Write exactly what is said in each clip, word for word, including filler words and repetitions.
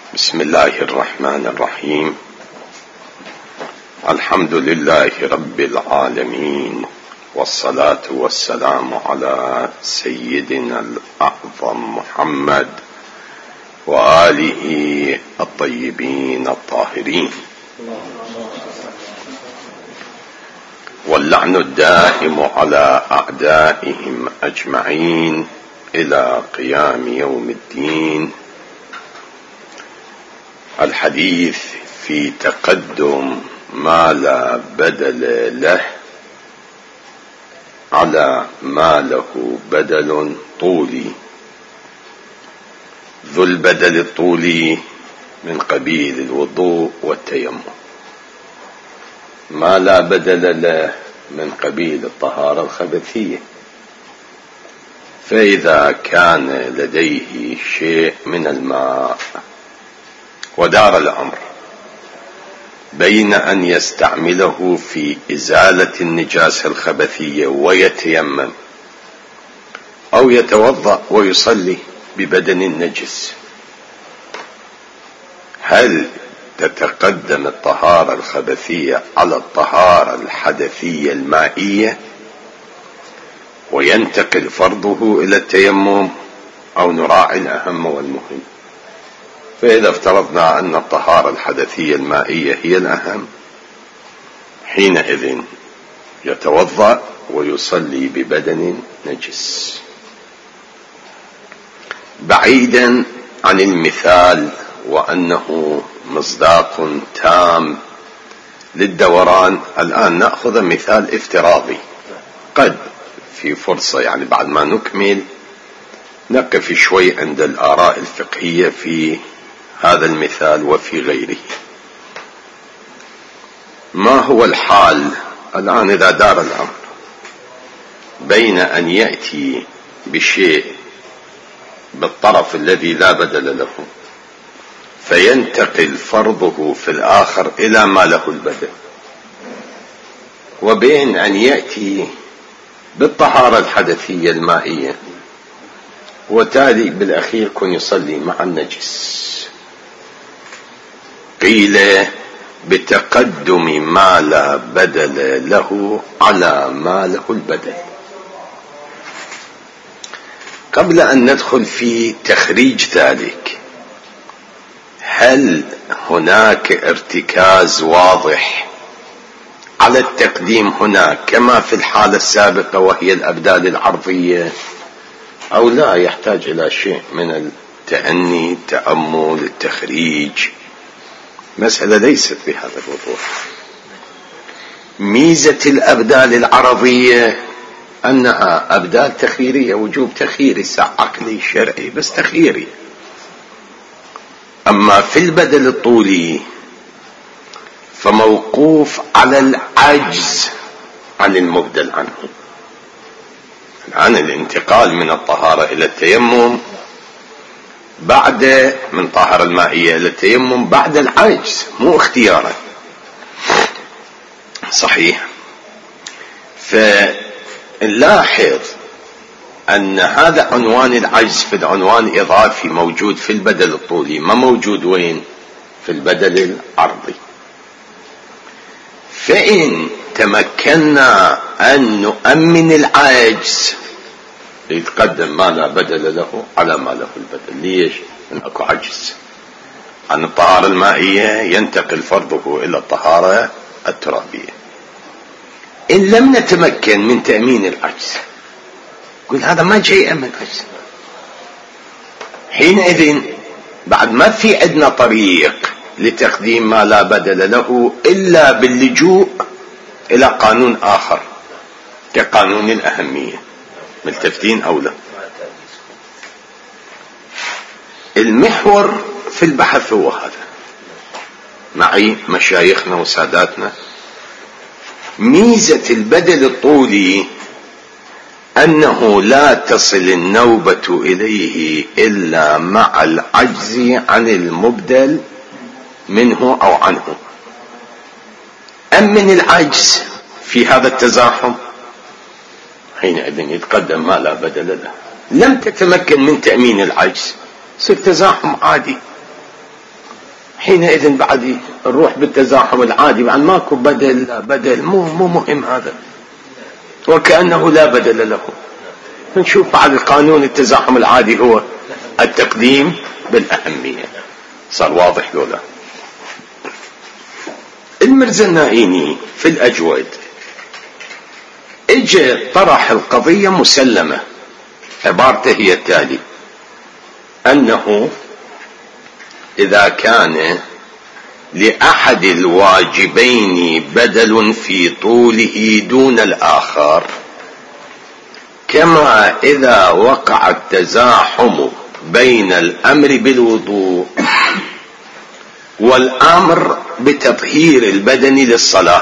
بسم الله الرحمن الرحيم. الحمد لله رب العالمين، والصلاة والسلام على سيدنا الأعظم محمد وآله الطيبين الطاهرين، واللعن الدائم على أعدائهم أجمعين إلى قيام يوم الدين. الحديث في تقدم ما لا بدل له على ما له بدل طولي. ذو البدل الطولي من قبيل الوضوء والتيمم، ما لا بدل له من قبيل الطهارة الخبثية. فإذا كان لديه شيء من الماء ودار الأمر بين أن يستعمله في إزالة النجاسة الخبثية ويتيمم، أو يتوضأ ويصلي ببدن النجس، هل تتقدم الطهارة الخبثية على الطهارة الحدثية المائية وينتقل فرضه إلى التيمم، أو نراعي الأهم والمهم؟ فإذا افترضنا أن الطهارة الحدثية المائية هي الأهم، حينئذ يتوضأ ويصلي ببدن نجس، بعيدا عن المثال وأنه مصداق تام للدوران. الآن نأخذ مثال افتراضي، قد في فرصة يعني بعد ما نكمل نقف شوي عند الآراء الفقهية في هذا المثال وفي غيره. ما هو الحال الآن إذا دار الأمر بين أن يأتي بشيء بالطرف الذي لا بدل له فينتقل فرضه في الآخر إلى ما له البدل، وبين أن يأتي بالطهارة الحدثية المائية وتالي بالأخير كن يصلي مع النجس؟ قيل بتقدم ما لا بدل له على ما له البدل. قبل أن ندخل في تخريج ذلك، هل هناك ارتكاز واضح على التقديم هنا كما في الحالة السابقة وهي الأبدال العرضية، أو لا يحتاج إلى شيء من التأني التأمل التخريج؟ مسألة ليست بهذا الوضوح. ميزة الأبدال العرضية أنها أبدال تخييرية، وجوب تخييري عقلي شرعي بس تخييري. أما في البدل الطولي فموقوف على العجز عن المبدل عنه. الآن الانتقال من الطهارة إلى التيمم بعد من طهارة المائية إلى التيمم بعد العجز، مو اختيارا. صحيح. فنلاحظ أن هذا عنوان العجز في العنوان إضافي موجود في البدل الطولي، ما موجود وين؟ في البدل العرضي. فإن تمكنا أن نؤمن العجز يتقدم ما لا بدل له على ما له البدل. ليش؟ من أكو عجز عن الطهارة المائية ينتقل فرضه إلى الطهارة الترابية. إن لم نتمكن من تأمين العجز، قل هذا ما جاي من عجز، حينئذ بعد ما في عندنا طريق لتقديم ما لا بدل له إلا باللجوء إلى قانون آخر كقانون الأهمية. ملتفتين أو لا؟ المحور في البحث هو هذا. معي مشايخنا وساداتنا، ميزة البدل الطولي أنه لا تصل النوبة إليه إلا مع العجز عن المبدل منه أو عنه. أمن العجز في هذا التزاحم، حينئذ يتقدم ما لا بدل له. لم تتمكن من تأمين العجز، صار تزاحم عادي. حينئذ بعد نروح بالتزاحم العادي، بعد ماكو بدل لا بدل، مو مو مهم هذا، وكأنه لا بدل له. نشوف بعد القانون التزاحم العادي هو التقديم بالأهمية. صار واضح لولا؟ المرزا النائيني في الأجود اجى طرح القضية مسلمة، عبارته هي التالي: أنه إذا كان لأحد الواجبين بدل في طوله دون الآخر، كما إذا وقع التزاحم بين الأمر بالوضوء والأمر بتطهير البدن للصلاة،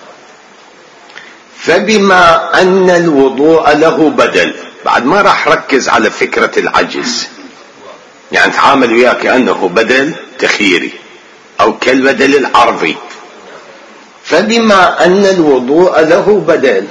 فبما أن الوضوء له بدل، بعد ما راح ركز على فكرة العجز، يعني تعامل وياه كأنه بدل تخييري أو كالبدل العرضي، فبما أن الوضوء له بدل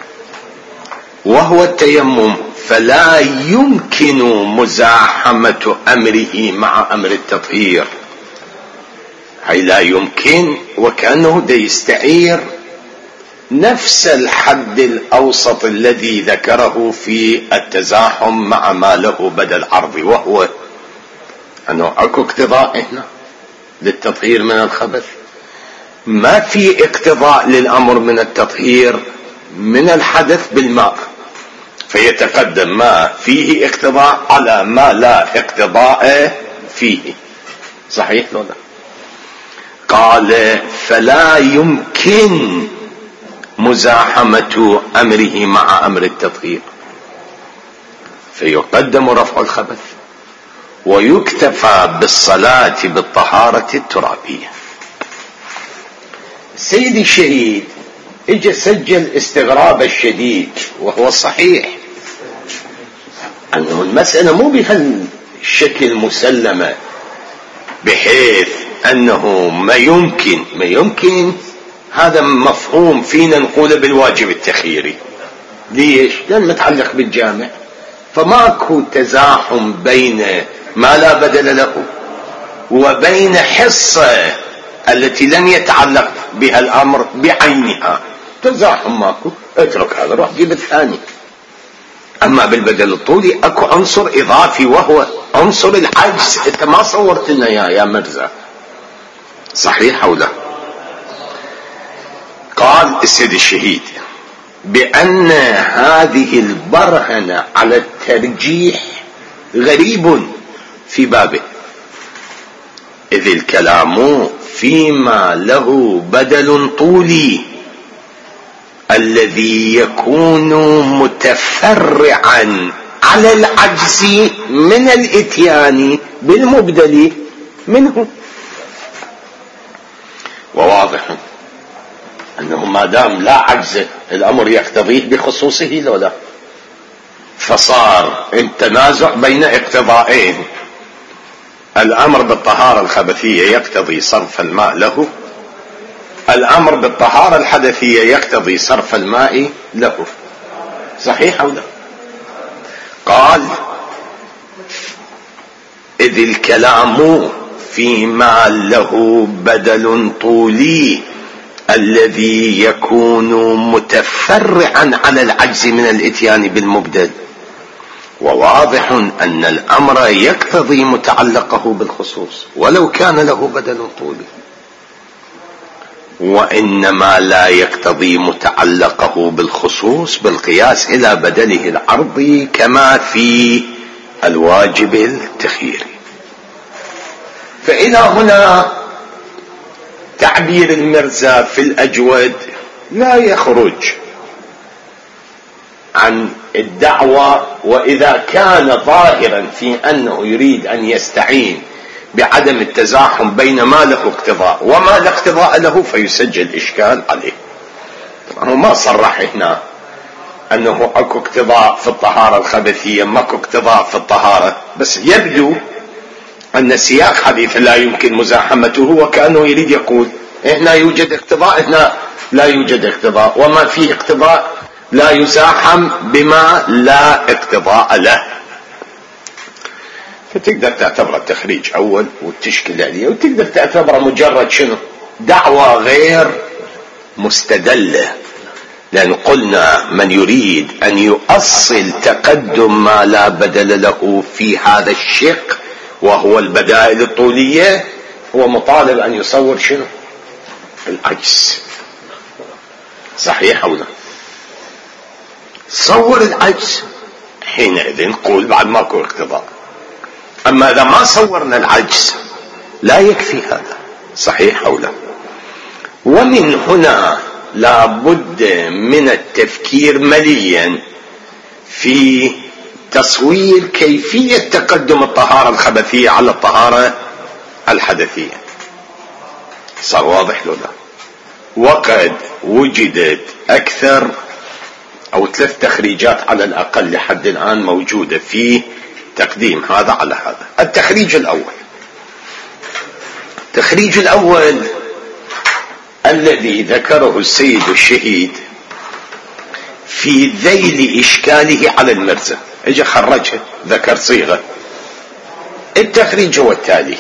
وهو التيمم، فلا يمكن مزاحمة أمره مع أمر التطهير. هي لا يمكن، وكأنه دا يستعير نفس الحد الأوسط الذي ذكره في التزاحم مع ما له بدل عرضي، وهو أنه أكو اقتضاء هنا للتطهير من الخبث، ما في اقتضاء للأمر من التطهير من الحدث بالماء، فيتقدم ما فيه اقتضاء على ما لا اقتضاء فيه. صحيح لو لا؟ قال: فلا يمكن مزاحمة أمره مع أمر التطهير، فيقدم رفع الخبث ويكتفى بالصلاة بالطهارة الترابية. سيدي الشهيد اجى سجل استغراب الشديد، وهو الصحيح أنه المسألة مو بهالشكل مسلمة، بحيث أنه ما يمكن ما يمكن هذا مفهوم فينا نقوله بالواجب التخييري. ليش؟ لأن متعلق بالجامع، فماكو تزاحم بين ما لا بدل له وبين حصة التي لم يتعلق بها الأمر بعينها. تزاحم ماكو، اترك هذا روح جيب الثاني. أما بالبدل الطولي أكو عنصر إضافي وهو عنصر العجز، أنت ما صورت لنا يا يا مرزا. صحيح أو لا؟ قال السيد الشهيد بأن هذه البرهنة على الترجيح غريب في بابه، إذ الكلام فيما له بدل طولي الذي يكون متفرعا على العجز من الاتيان بالمبدل منه. وواضح أنه ما دام لا عجز الأمر يقتضيه بخصوصه لو لا، فصار التنازع بين اقتضائين: الأمر بالطهارة الخبثية يقتضي صرف الماء له، الأمر بالطهارة الحدثية يقتضي صرف الماء له. صحيح أو لا؟ قال: إذ الكلام فيما له بدل طولي الذي يكون متفرعا على العجز من الاتيان بالمبدل، وواضح أن الأمر يقتضي متعلقه بالخصوص ولو كان له بدل طولي، وإنما لا يقتضي متعلقه بالخصوص بالقياس إلى بدله العرضي كما في الواجب التخييري. فإلى هنا تعبير المرزا في الأجود لا يخرج عن الدعوة، وإذا كان ظاهرا في أنه يريد أن يستعين بعدم التزاحم بين ما له اقتضاء وما لا اقتضاء له فيسجل إشكال عليه. طبعا هو ما صرح هنا أنه أكو اقتضاء في الطهارة الخبثية، ماكو اقتضاء في الطهارة، بس يبدو أن سياق حديث لا يمكن مزاحمته وكأنه يريد يقول هنا يوجد اقتضاء، هنا لا يوجد اقتضاء، وما فيه اقتضاء لا يزاحم بما لا اقتضاء له. فتقدر تعتبره تخريج أول وتشكل عليه، وتقدر تعتبره مجرد شنو؟ دعوة غير مستدلة، لأن قلنا من يريد أن يؤصل تقدم ما لا بدل له في هذا الشق وهو البدائل الطولية هو مطالب أن يصور شنو؟ العجز. صحيح أو لا؟ صور العجز، حينئذ نقول بعد ماكو اقتضاء. أما إذا ما صورنا العجز لا يكفي هذا. صحيح أو لا؟ ومن هنا لا بد من التفكير مليا في تصوير كيفية تقدم الطهارة الخبثية على الطهارة الحدثية. صار واضح لو لا؟ وقد وجدت أكثر أو ثلاث تخريجات على الأقل لحد الآن موجودة في تقديم هذا على هذا. التخريج الأول، التخريج الأول الذي ذكره السيد الشهيد في ذيل إشكاله على المرزا، اجى خرجها ذكر صيغة. التخريج هو التالي،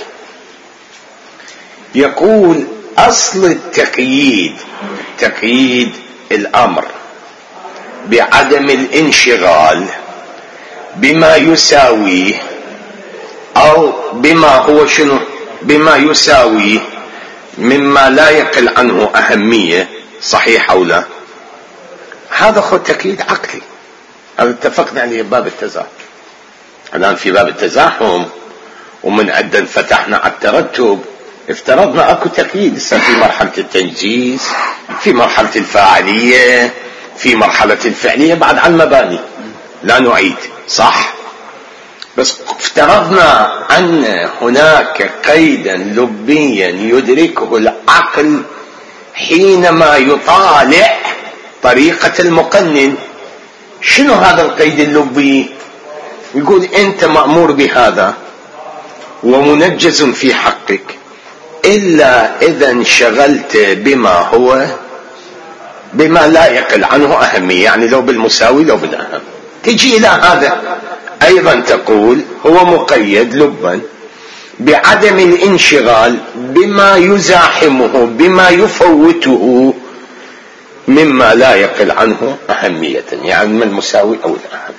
يقول أصل التقييد تقييد الأمر بعدم الانشغال بما يساويه أو بما هو شنو بما يساويه مما لا يقل عنه أهمية. صحيح أو لا؟ هذا هو تقييد عقلي، هذا اتفقنا عليه باب التزاحم. الآن في باب التزاحم ومن عندنا فتحنا على الترتب، افترضنا اكو تقييد في مرحلة التنجيز، في مرحلة الفاعلية، في مرحلة الفعلية، بعد عن المباني لا نعيد. صح؟ بس افترضنا أن هناك قيدا لبيا يدركه العقل حينما يطالع طريقة المقنن. شنو هذا القيد اللبي؟ يقول أنت مأمور بهذا ومنجز في حقك إلا إذا انشغلت بما هو بما لا يقل عنه أهمية، يعني لو بالمساوي لو بالأهم. تجي إلى هذا أيضا تقول هو مقيد لبا بعدم الانشغال بما يزاحمه بما يفوته مما لا يقل عنه أهمية، يعني من المساوي أو الأهم.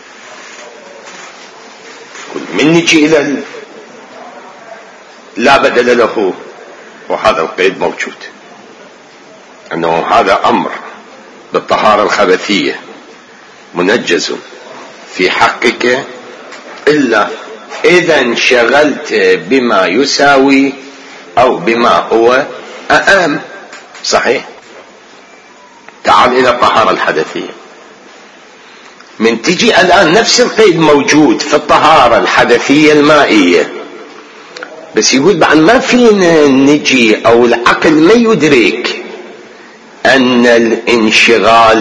من نجي إلى لا بدل له، وهذا القيد موجود أنه هذا أمر بالطهارة الخبثية منجز في حقك إلا إذا انشغلت بما يساوي أو بما هو أهم. صحيح؟ تعال إلى الطهارة الحدثية. من تجي الآن نفس القيد موجود في الطهارة الحدثية المائية، بس يقول بعد ما فينا نجي أو العقل ما يدرك أن الانشغال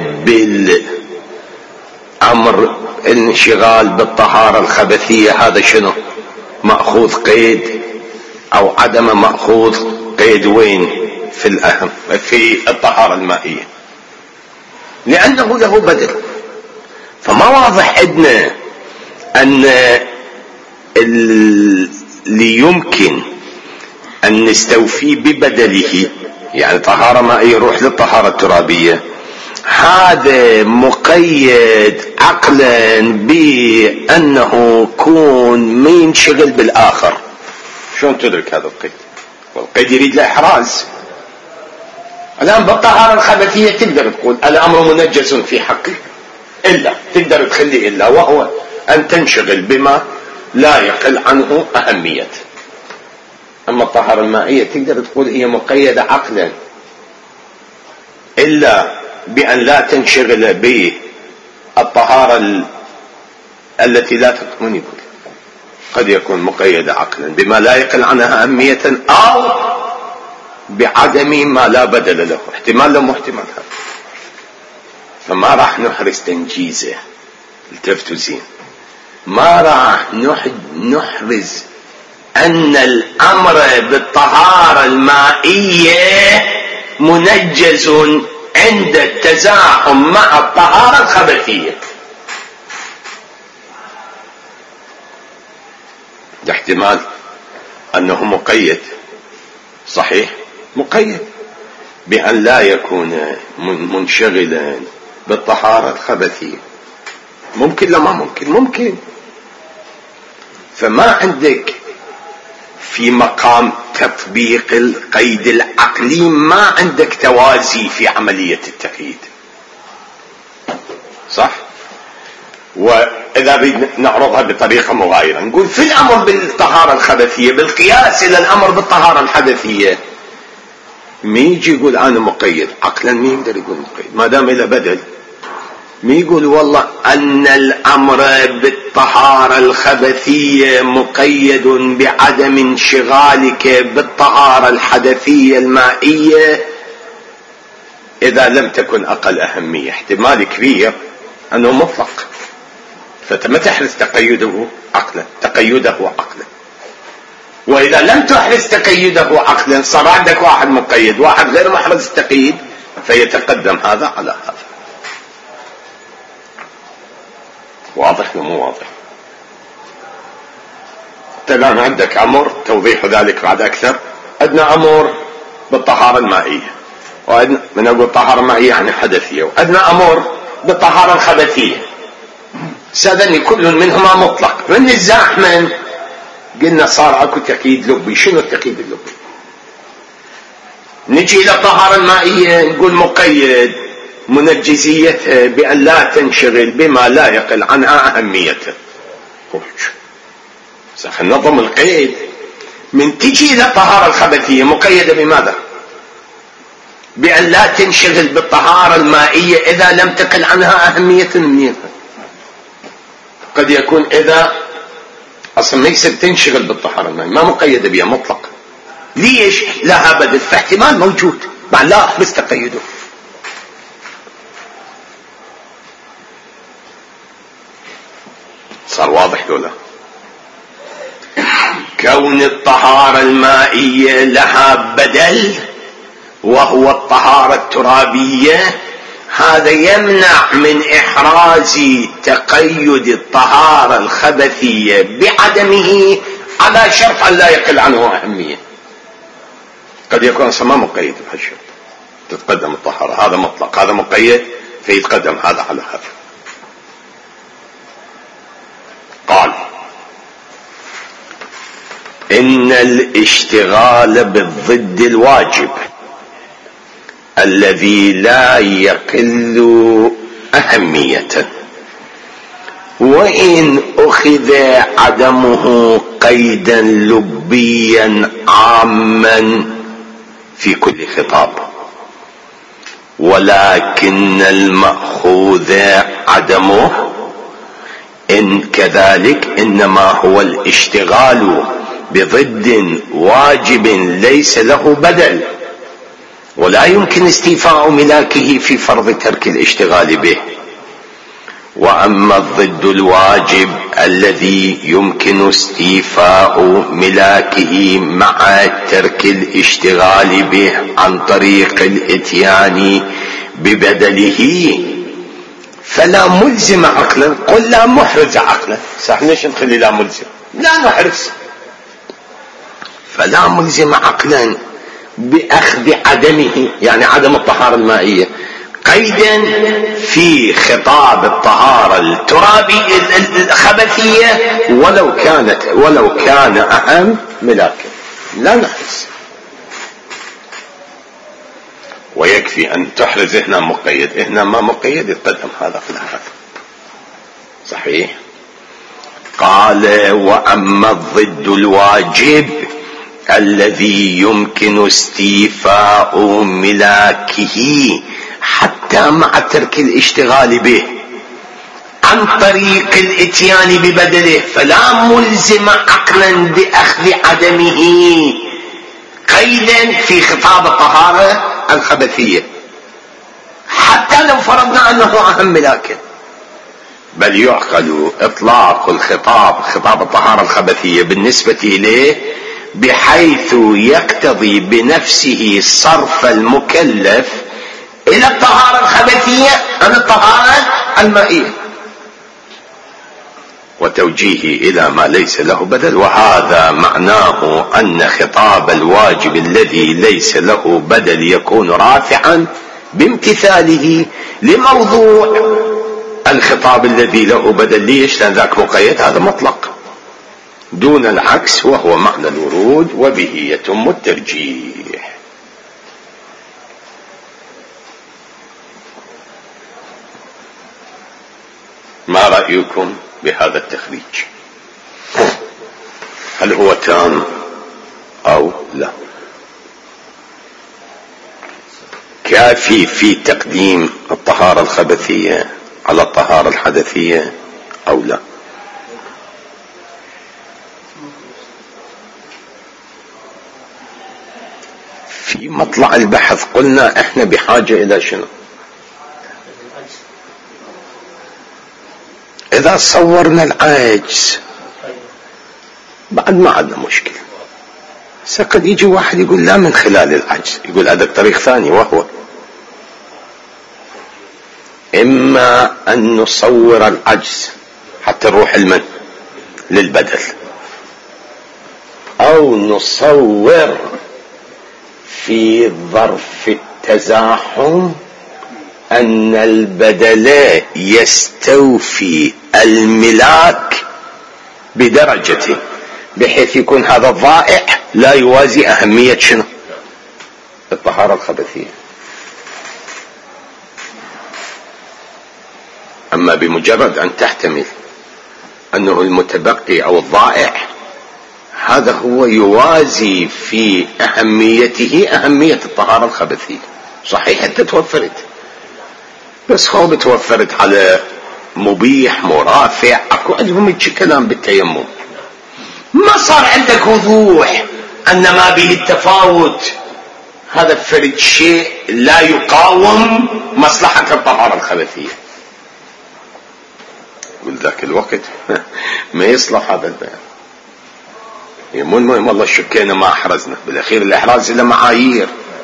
بالأمر الانشغال بالطهارة الخبثية هذا شنو؟ مأخوذ قيد أو عدم مأخوذ قيد وين؟ في الأهم في الطهارة المائية، لأنه له بدل. فما واضح عندنا أن اللي يمكن أن نستوفي ببدله، يعني طهارة مائية يروح للطهارة الترابية، هذا مقيد عقلا بأنه كون ما ينشغل بالآخر. شلون تدرك هذا القيد؟ والقيد يريد الإحراز. الآن بالطهارة الخبثية تقدر تقول الأمر منجز في حقك إلا، تقدر تخلي إلا، وهو أن تنشغل بما لا يقل عنه أهمية. أما الطهارة المائية تقدر تقول هي مقيدة عقلا إلا بأن لا تنشغل بالطهارة التي لا تكون، يقول قد يكون مقيدة عقلا بما لا يقل عنها أهمية أو بعدم ما لا بدل له، احتمال له واحتمال هذا. فما راح نحرز تنجيزه، التفتوا زين، ما راح نحرز أن الأمر بالطهارة المائية منجز عند التزاحم مع الطهارة الخبثية. احتمال أنه مقيد، صحيح، مقيد بأن لا يكون منشغلا بالطهارة الخبثية. ممكن لا ما ممكن؟ ممكن. فما عندك في مقام تطبيق القيد العقلي ما عندك توازي في عملية التقييد، صح؟ وإذا نعرضها بطريقة مغايرة نقول في الأمر بالطهارة الخبثية بالقياس إلى الأمر بالطهارة الحدثية، مين يجي يقول أنا مقيد عقلا؟ مين يقدر يقول مقيد ما دام إلى بدل؟ مين يقول والله أن الأمر بالطهارة الخبثية مقيد بعدم انشغالك بالطهارة الحدثية المائية إذا لم تكن أقل أهمية؟ احتمال كبير أنه مطلق، فما تحرز تقيده عقلا تقيده عقلا. وإذا لم تحرز تقيده عقلا صار عندك واحد مقيد واحد غير محرز التقييد، فيتقدم هذا على هذا. واضح ومو واضح؟ الآن عندك أمر توضيح ذلك بعد أكثر. عندنا أمر بالطهارة المائية، وعندنا من أقول طهارة مائية يعني حدثية، وعندنا أمر بالطهارة الخبثية. سألني كل منهما مطلق، من الزاحمن قلنا صار اكو تقييد لبي. شنو التقييد اللبي؟ نجي الى الطهارة المائية نقول مقيد منجزيته بأن لا تنشغل بما لا يقل عنها أهميته. نظم القيد. من تجي الى الطهارة الخبثية مقيدة بماذا؟ بأن لا تنشغل بالطهارة المائية إذا لم تقل عنها أهمية منها. قد يكون إذا أصلا ما يصير تنشغل بالطهارة المائية ما مقيدة بها مطلق. ليش؟ لها بدل، فاحتمال موجود مع لا بس تقيده. صار واضح ولا؟ كون الطهارة المائية لها بدل وهو الطهارة الترابية، هذا يمنع من إحراز تقيد الطهارة الخبثية بعدمه على شرط أن لا يقل عنه أهمية. قد يكون أصلا ما مقيد بهالشرط، تتقدم الطهارة، هذا مطلق هذا مقيد، فيتقدم هذا على هذا. قال إن الاشتغال بالضد الواجب الذي لا يقل أهمية وإن أخذ عدمه قيدا لبيا عاما في كل خطاب، ولكن المأخوذ عدمه إن كذلك إنما هو الاشتغال بضد واجب ليس له بدل، ولا يمكن استيفاء ملاكه في فرض ترك الاشتغال به. وأما الضد الواجب الذي يمكن استيفاء ملاكه مع ترك الاشتغال به عن طريق الاتيان ببدله فلا ملزم عقلا. قل لا محرز عقلا، صح؟ ليش نخلي لا ملزم؟ لا نحرز. فلا ملزم عقلا بأخذ عدمه، يعني عدم الطهارة المائية، قيدا في خطاب الطهارة الترابية الخبثية ولو كانت ولو كان أهم ملاكا. لا نحرز. ويكفي أن تحرز هنا مقيد، هنا ما مقيد يتقدم هذا في هذا. صحيح. قال وأما الضد الواجب الذي يمكن استيفاء ملاكه حتى مع ترك الاشتغال به عن طريق الاتيان ببدله فلا ملزم عقلا بأخذ عدمه قيدا في خطاب الطهارة الخبثية حتى لو فرضنا أنه أهم ملاكه، بل يعقل إطلاق الخطاب خطاب الطهارة الخبثية بالنسبة إليه بحيث يقتضي بنفسه صرف المكلف إلى الطهارة الخبثية عن الطهارة المائية. وتوجيهه إلى ما ليس له بدل. وهذا معناه أن خطاب الواجب الذي ليس له بدل يكون رافعا بامتثاله لموضوع الخطاب الذي له بدل. ليش؟ لأن ذاك مقيد، هذا مطلق دون العكس، وهو معنى الورود، وبه يتم الترجيح. ما رأيكم بهذا التخريج؟ هل هو تام أو لا؟ كافي في تقديم الطهارة الخبثية على الطهارة الحدثية أو لا؟ في مطلع البحث قلنا احنا بحاجة الى شنو؟ اذا صورنا العجز بعد ما عندنا مشكلة. قد يجي واحد يقول لا من خلال العجز، يقول هذا طريق ثاني، وهو اما ان نصور العجز حتى نروح المن للبدل، او نصور في ظرف التزاحم أن البدل يستوفي الملاك بدرجته، بحيث يكون هذا الضائع لا يوازي أهمية شنو؟ الطهارة الخبثية. أما بمجرد أن تحتمل أنه المتبقي أو الضائع هذا هو يوازي في أهميته أهمية الطهارة الخبثية، صحيح أنت توفرت، بس هو توفرت على مبيح مرافع، أكو عندهم كلام بالتيمم، ما صار عندك وضوح أن ما به التفاوت هذا فرد شيء لا يقاوم مصلحة الطهارة الخبثية. وذاك الوقت ما يصلح هذا البيان. مو المهم والله شكينا ما احرزنا، بالاخير الاحراز الى معايير،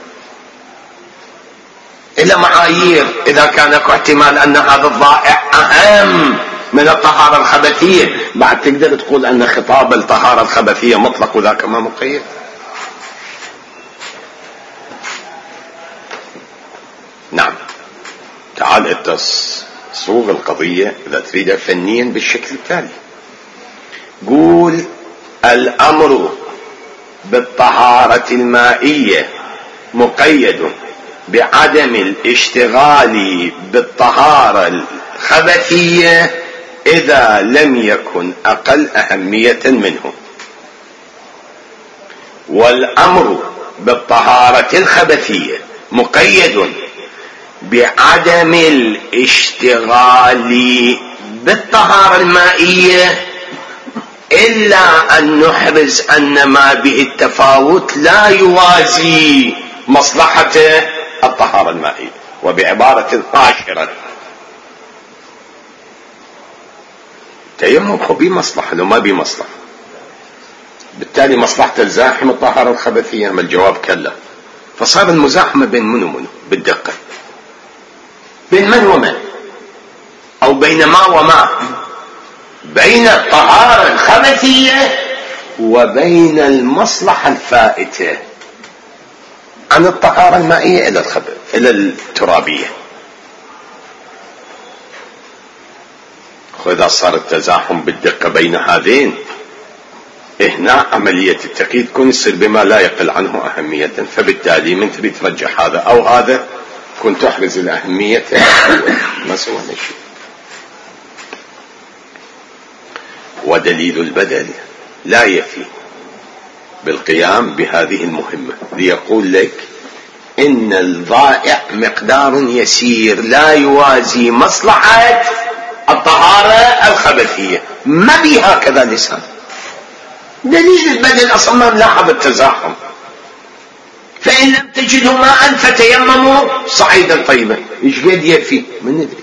الى معايير. اذا كان اكو احتمال ان هذا الضائع اهم من الطهارة الخبثية، بعد تقدر تقول ان خطاب الطهارة الخبثية مطلق وذاك ما مقيد. نعم، تعال انت صوغ القضية اذا تريدها فنيا بالشكل التالي. قول الأمر بالطهارة المائية مقيد بعدم الاشتغال بالطهارة الخبثية إذا لم يكن أقل أهمية منه، والأمر بالطهارة الخبثية مقيد بعدم الاشتغال بالطهارة المائية إلا أن نحرز أن ما به التفاوت لا يوازي مصلحة الطهارة المائية. وبعبارة عاشرة، تيمم هو بمصلحة لو ما بمصلحة، بالتالي مصلحة الزاحم الطهارة الخبثية، ما الجواب كلا. فصار المزاحمة بين من ومن بالدقة، بين من ومن، أو بين ما وما، بين الطهارة الخبثية وبين المصلحة الفائتة عن الطهارة المائية إلى الخبث إلى الترابية. وإذا صار التزاحم بالدقة بين هذين، هنا عملية التقييد كن يصير بما لا يقل عنه أهمية، فبالتالي من تريد ترجح هذا أو هذا كنت تحرز الأهمية ما سوى شيء. ودليل البدل لا يفي بالقيام بهذه المهمة، ليقول لك إن الضائع مقدار يسير لا يوازي مصلحة الطهارة الخبثية، ما بي هكذا لسان. دليل البدل أصلا ما ملاحظ التزاحم، فإن لم تجدوا ماء فتيمموا صعيدا طيبا، إيش قد يفي من ندري.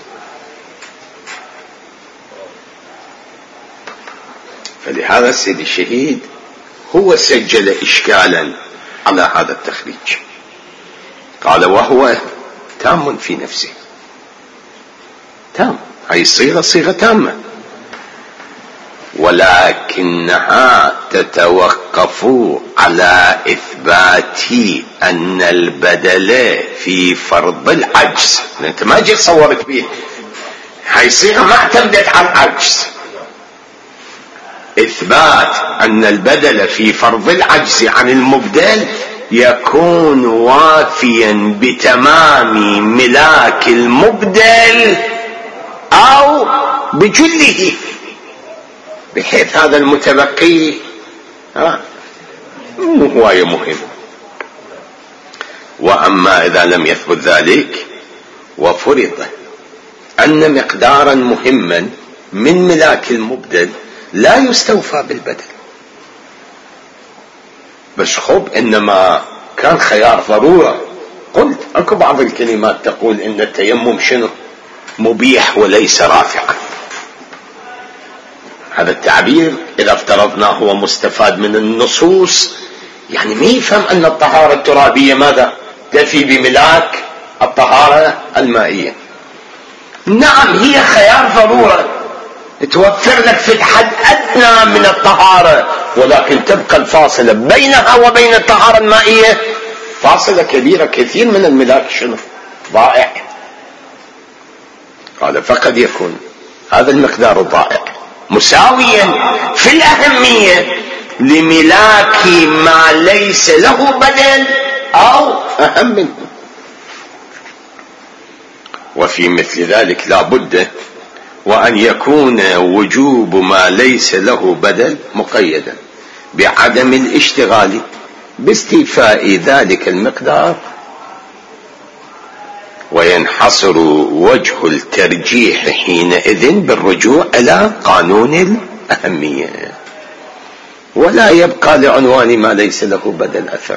فلهذا السيد الشهيد هو سجل إشكالا على هذا التخريج، قال وهو تام في نفسه، تام، هاي الصيغة صيغة تامة، ولكنها تتوقف على إثبات أن البدل في فرض العجز. أنت ما جيت صورت بيه، حيصير ما اعتمدت على العجز. إثبات أن البدل في فرض العجز عن المبدل يكون وافيا بتمام ملاك المبدل أو بجله، بحيث هذا المتبقي ها مو هواية مهم. وأما إذا لم يثبت ذلك وفرض أن مقدارا مهما من ملاك المبدل لا يستوفى بالبدل، بس خب إنما كان خيار ضرورة. قلت أكو بعض الكلمات تقول إن التيمم شنو مبيح وليس رافعا. هذا التعبير إذا افترضناه هو مستفاد من النصوص، يعني ما يفهم أن الطهارة الترابية ماذا تفي بملاك الطهارة المائية. نعم هي خيار ضرورة توفر لك في الحد أدنى من الطهارة، ولكن تبقى الفاصلة بينها وبين الطهارة المائية فاصلة كبيرة. كثير من الملاك شنو ضائع. قال فقد يكون هذا المقدار الضائع مساويا في الأهمية لملاك ما ليس له بدل أو أهم منه. وفي مثل ذلك لا بد وأن يكون وجوب ما ليس له بدل مقيدا بعدم الاشتغال باستيفاء ذلك المقدار، وينحصر وجه الترجيح حينئذ بالرجوع إلى قانون الأهمية، ولا يبقى لعنوان ما ليس له بدل أثر.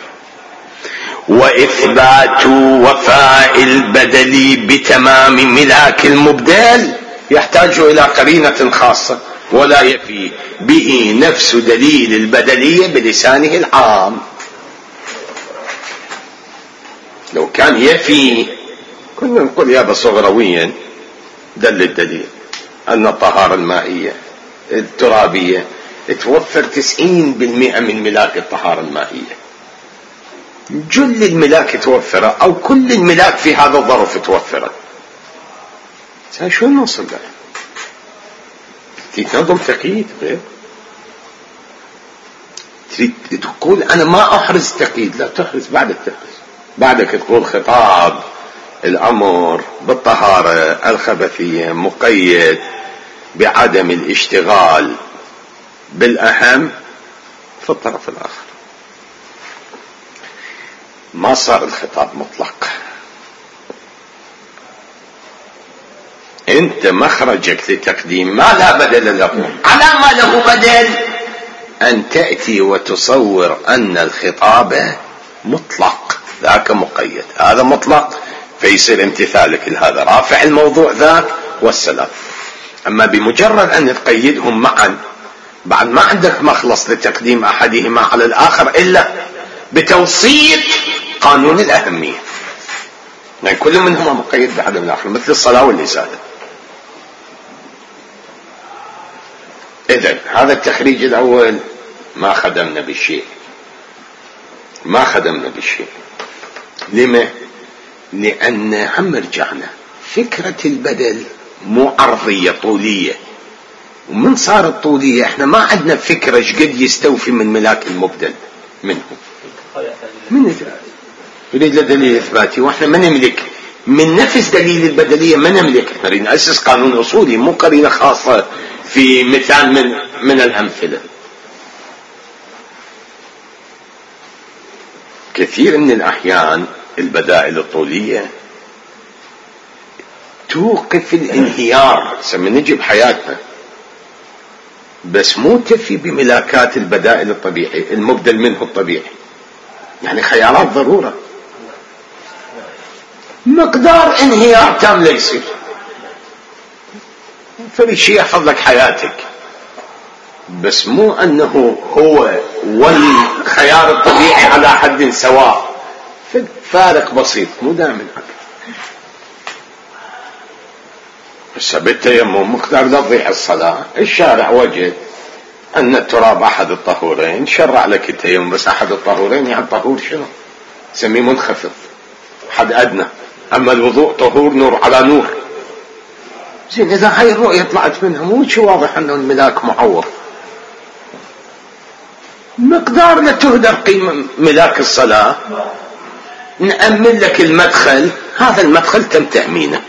وإثبات وفاء البدل بتمام ملاك المبدل يحتاج إلى قرينة خاصة، ولا يفي به نفس دليل البدلية بلسانه العام. لو كان يفي كنا نقول يا بصغرويا دل الدليل أن الطهارة المائية الترابية توفر تسعين بالمئة من ملاك الطهارة المائية، جل الملاك توفره أو كل الملاك في هذا الظرف توفره. شو نوصل له؟ تنظم تقييد غير تريد تقول أنا ما أحرز تقييد، لا تحرز بعد التقييد. بعدك تقول خطاب الأمر بالطهارة الخبثية مقيد بعدم الاشتغال بالأهم في الطرف الآخر. ما صار الخطاب مطلق. انت مخرجك لتقديم ما لا بدل له على ما له بدل ان تأتي وتصور ان الخطاب مطلق، ذاك مقيد، هذا مطلق، فيصير امتثالك لهذا رافع الموضوع ذاك والسلام. اما بمجرد ان تقيدهم معا بعد ما عندك مخلص لتقديم احدهما على الاخر الا بتوسيط قانون الاهمية، يعني كل منهما مقيد بعدم الاخر، مثل الصلاة والإزالة. إذن هذا التخريج الأول ما خدمنا بالشيء، ما خدمنا بالشيء. لما؟ لأن عم رجعنا فكرة البدل مو عرضية طولية، ومن صارت طولية احنا ما عندنا فكرة شقد يستوفي من ملاك المبدل منه. من يريد دليل إثباتي واحنا ما نملك من نفس دليل البدلية، ما نملك. احنا نريد نأسس قانون أصولي مو قرينة خاصة في مثال من من الأمثلة. كثير من الأحيان البدائل الطولية توقف الانهيار سمي نجي بحياتنا، بس مو تفي بملاكات البدائل الطبيعي المبدل منه الطبيعي، يعني خيارات ضرورة. مقدار انهيار تام لا يصير، فري شيء يحفظ لك حياتك، بس مو أنه هو والخيار الطبيعي على حد سواء، فارق بسيط مو دائما هكذا. بس بالتيمم مقدار لا تضيع الصلاة، الشارع وجد أن التراب أحد الطهورين، شرع لك التيمم، بس أحد الطهورين يعني طهور شنو؟ سميه منخفض، حد أدنى. أما الوضوء طهور نور على نور. زين، إذا هاي الرؤية طلعت منها مو شي واضح أنه الملاك معور، مقدار لا تهدر قيمة ملاك الصلاة، نأمن لك المدخل، هذا المدخل تم تأمينه.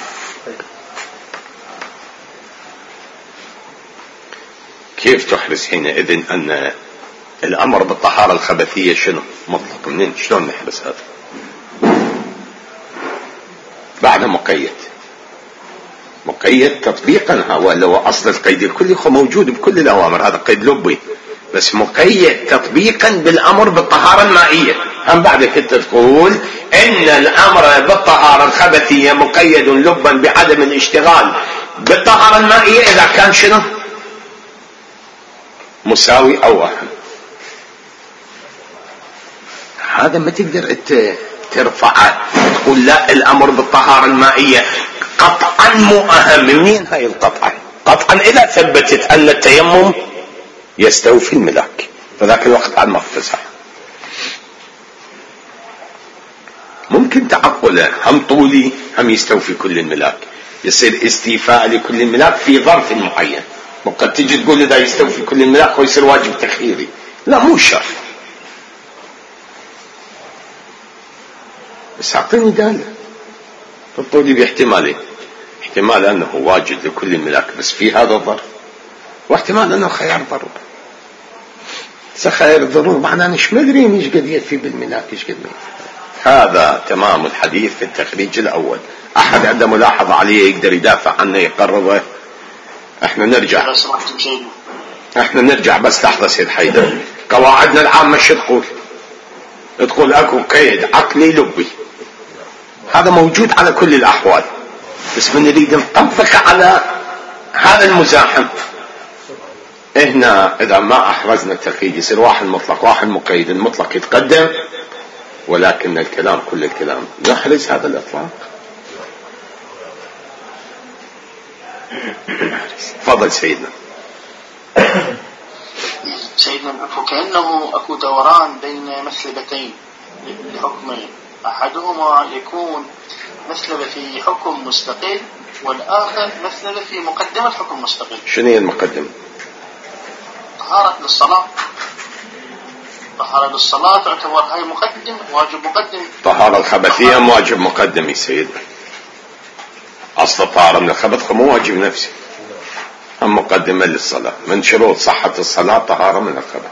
كيف تحرز حينئذ أن الأمر بالطهارة الخبثية شنو مطلق؟ منين شلون نحرز هذا؟ بعد مقيد، مقيد تطبيقا، هو لو أصل القيد الكلي موجود بكل الأوامر، هذا قيد لبي، بس مقيد تطبيقا بالأمر بالطهارة المائية. هم بعد كنت تقول إن الأمر بالطهارة الخبثية مقيد لبا بعدم الاشتغال بالطهارة المائية إذا كان شنو مساوي أو أهم. هذا ما تقدر انت ترفعه تقول لا الأمر بالطهارة المائية قطعا مو أهم. منين هاي القطعا؟ قطعا إذا ثبتت أن التيمم يستوفي الملاك، فذاك الوقت على المفتزح ممكن تعقله، هم طولي هم يستوفي كل الملاك، يصير استيفاء لكل الملاك في ظرف معين. وقد تجي تقول إذا يستوفي كل الملاك ويصير واجب تخييري، لا مو شرط. بس أعطيني دالة الطولي باحتمالين، احتمال أنه واجد لكل الملاك بس في هذا الظرف، واحتمال أنه خيار ضروري. خيار الضروري معناه مش مدرين ايش قد يكفي بالملاك ايش قد ما. هذا تمام الحديث في التخريج الأول. أحد عنده ملاحظة عليه يقدر يدافع عنه يقربه؟ احنا نرجع احنا نرجع بس لحظة سيد حيدر. قواعدنا العامة شو تقول؟ تقول اكو قيد عقلي لبي، هذا موجود على كل الأحوال، بس من نريد نطبق على هذا المزاحم. هنا إذا ما أحرزنا التقييد يصير واحد مطلق واحد مقيد، المطلق يتقدم، ولكن الكلام كل الكلام نحرز هذا الإطلاق. تفضل سيدنا. سيدنا فكأنه أكو دوران بين مثلبتين لحكمين، أحدهما يكون مثلبة في حكم مستقل والآخر مثلبة في مقدمة حكم مستقل. شنو هي المقدمة؟ طهارة للصلاة، طهارة للصلاة تعتبر هاي مقدم، واجب مقدم. طهارة الخبثية واجب مقدم يا سيدنا. أصل الطهارة من الخبث مو واجب نفسي، هم مقدمة للصلاة. من شروط صحة الصلاة طهارة من الخبث.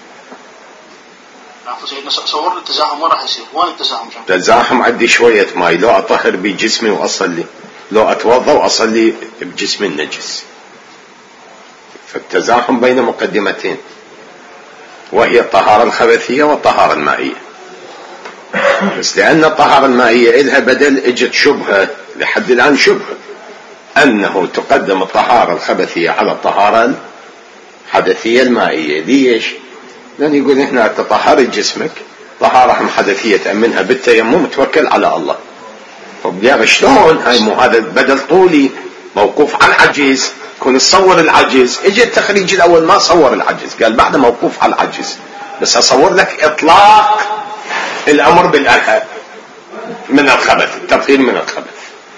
عفوا سيدنا، صور التزاحم وين راح يصير؟ وين التزاحم؟ تزاحم عندي شوية ماي، لو أطهر بجسمي وأصلي، لو أتوضأ وأصلي بجسمي النجس، فالتزاحم بين مقدمتين، وهي الطهارة الخبثية والطهارة المائية. بس لأن الطهارة المائية إلها بدل اجت شبهة لحد الآن، شبهة أنه تقدم الطهارة الخبثية على الطهارة الحدثية المائية. ليش؟ لأن يقول إحنا تطهر جسمك طهارة حدثية تأمنها بالتيمم توكل على الله. طب يا شلون هاي؟ مو هذا بدل طولي موقوف على العجز، كون تصور العجز. اجى التخريج الأول ما صور العجز، قال بعد موقوف على العجز، بس أصور لك إطلاق الأمر بالألهى من الخبث، التطهير من الخبث.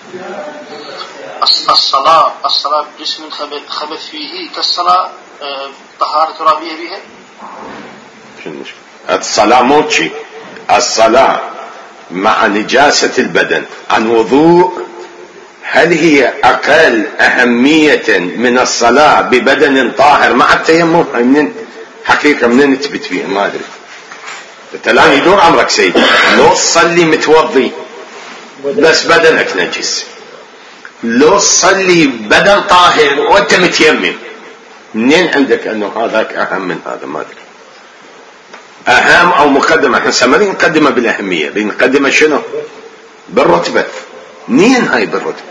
الصلاة الصلاة بجسم خبث فيه كالصلاة طهارة ترابية بها. شو المشكلة؟ الصلاة موتشي، الصلاة مع نجاسة البدن عن وضوء، هل هي أقل أهمية من الصلاة ببدن طاهر مع التيمم؟ من حقيقة من نثبت فيها ما أدري. الآن يدور أمرك سيدي، لو تصلي متوضي بس بدنك نجس، لو تصلي بدن طاهر وأنت متيمم، منين عندك أنه هذاك أهم من هذا؟ ما أدري. أهم أو مقدمة؟ احنا سمرين نقدمها بالأهمية، بنقدمها شنو؟ بالرتبة. منين هاي بالرتبة؟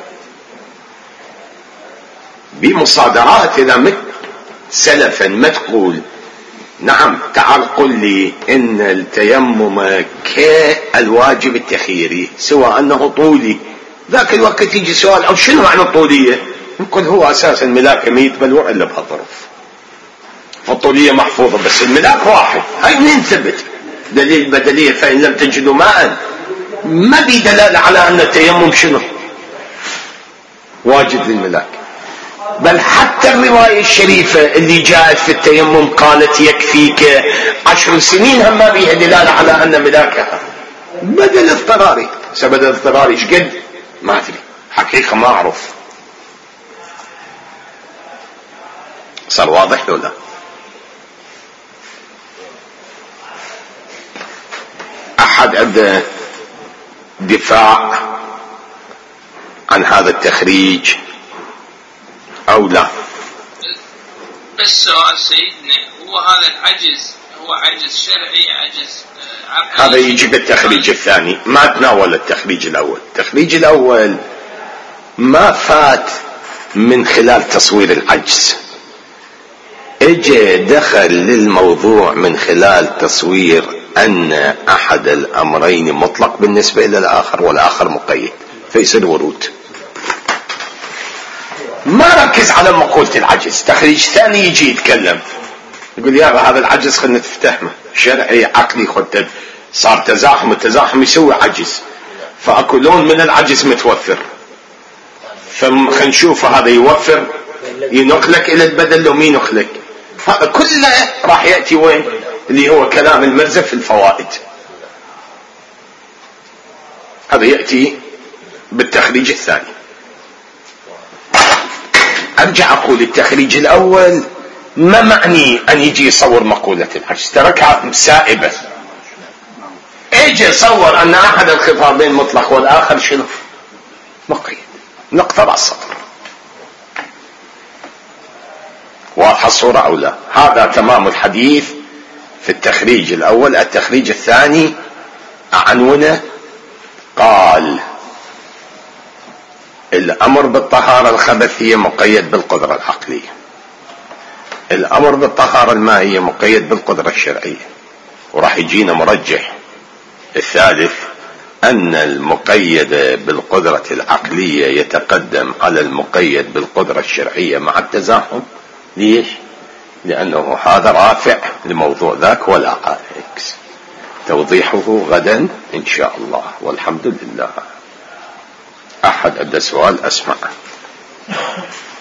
بمصادرات. إذا مت سلفا ما تقول نعم تعال قل لي إن التيمم كالواجب التخييري سواء أنه طولي، ذاك الوقت يجي سؤال أو شنو معنى الطولية؟ نقول هو أساسا ملاك ما يتبلور إلا بهالظرف. فالطولية محفوظة بس الملاك واحد. هاي منين ثبت؟ دليل البدلية فإن لم تجدوا ماء، ما بي دلالة على أن التيمم شنو واجد للملاك. بل حتى الرواية الشريفة اللي جاءت في التيمم قالت يكفيك عشر سنين هم ما بيها دلالة على أن ملاكها بدل اضطراري. سبب اضطراري شقد ما أدري حقيقة ما أعرف. صار واضح لو لا؟ أحد عنده دفاع عن هذا التخريج أو لا؟ السؤال سيدنا هو هذا العجز هو عجز شرعي عجز عقلي؟ هذا يجي بالتخريج الثاني، ما تناول التخريج الأول. التخريج الأول ما فات من خلال تصوير العجز، اجى دخل للموضوع من خلال تصوير أن أحد الأمرين مطلق بالنسبة إلى الآخر والآخر مقيد، فيصير ورود. ما ركز على مقولة العجز. تخريج ثاني يجي يتكلم يقول يا هذا العجز خلنا نفتهمه شرعي عقلي، خد صار تزاحم، التزاحم يسوي عجز، فأكو لون من العجز متوفر، فخلنا نشوف هذا يوفر ينقلك إلى البدل لو مين ينقلك. هذا كله راح يأتي وين؟ اللي هو كلام المرزا في الفوائد. هذا يأتي بالتخريج الثاني. أرجع أقول التخريج الأول ما معني أن يجي يصور مقولة العجز، تركها سائبة. اجي صور أن أحد الخطابين مطلق والآخر شنو مقيد، نقطة على السطر. واضحة الصورة أو لا؟ هذا تمام الحديث في التخريج الأول. التخريج الثاني عنونه قال الأمر بالطهارة الخبثية مقيد بالقدرة العقلية، الأمر بالطهارة المائية مقيد بالقدرة الشرعية، وراح يجينا مرجح الثالث أن المقيد بالقدرة العقلية يتقدم على المقيد بالقدرة الشرعية مع التزاحم. ليش؟ لأنه هذا رافع لموضوع ذاك ولا عكس. توضيحه غدا إن شاء الله، والحمد لله. أحد عنده سؤال أسمع.